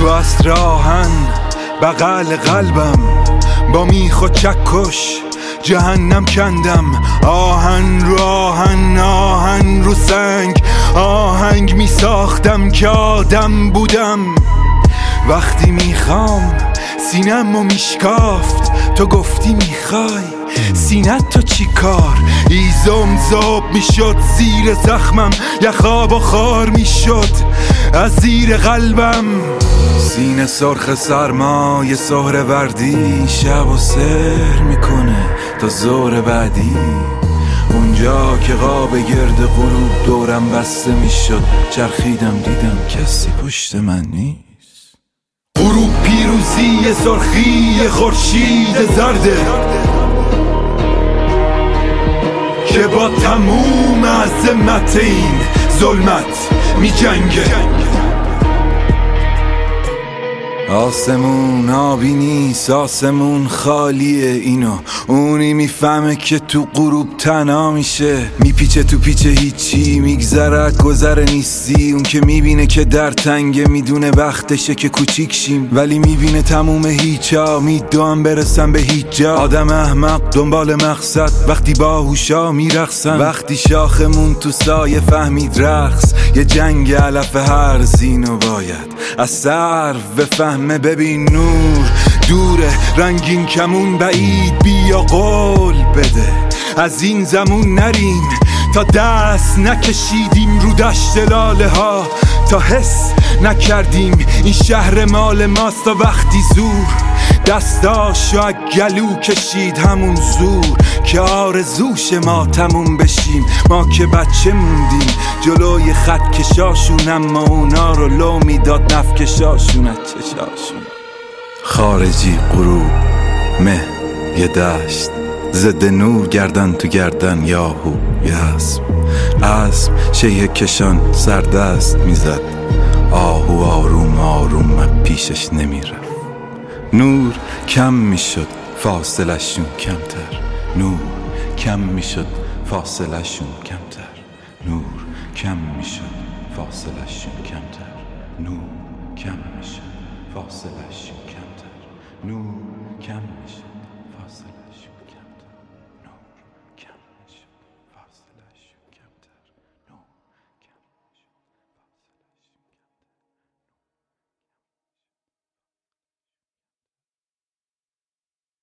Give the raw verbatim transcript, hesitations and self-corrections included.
تو از راهن بغل قلبم، با میخ و چکش جهنم کندم. آهن رو آهن، آهن رو سنگ، آهنگ می ساختم که آدم بودم. وقتی میخوام سینم و میشکافت، تو گفتی میخوای سینت تو چی کار؟ ایزم زاب میشد زیر زخمم، یخاب و خار میشد از زیر قلبم. سینه سرخ سرمای سهر وردی، شب و سر میکنه تا زور بعدی. اونجا که قاب گرد غروب دورم بسته میشد، چرخیدم دیدم کسی پشت من نیست. غروب پیروزی سرخی خورشید زرده که با تموم عظمت این ظلمت می جنگه. آسمون آبی نیست، آسمون خالیه. اینو اونی میفهمه که تو غروب تنها میشه. میپیچه تو پیچه هیچی، میگذره گذره نیستی. اون که میبینه که در تنگه، میدونه وقتشه که کوچیک شیم، ولی میبینه تموم هیچا. میدوام برسم به هیچ جا. آدم احمق دنبال مقصد، وقتی باهوشا میرخصن. وقتی شاخمون تو سایه فهمید رقص، یه جنگ علف هر زینو باید از سر بفهمه. ببین نور دوره، رنگین کمون بعید، بیا قول بده از این زمون نریم تا دست نکشیدیم رو دشت لاله ها، تا حس نکردیم این شهر مال ماست. تا وقتی زور دستاشو از گلو کشید، همون زور که آرزوش ما تموم بشیم. ما که بچه موندیم جلوی خط کشاشون، اما اونا رو لو میداد نفکشاشون از چشاشون. خارجی غروب مه یه دشت، ضد نور گردن تو گردن یاهو یه اسب. اسب شیه کشان سردست میزد، آهو آروم آروم پیشش نمیرفت. نور کم میشد فاصله شون کمتر، نور کم میشد فاصله شون کمتر، نور کم میشد فاصله شون کمتر، نور کم میشد فاصله شون کمتر، نور کم میشد.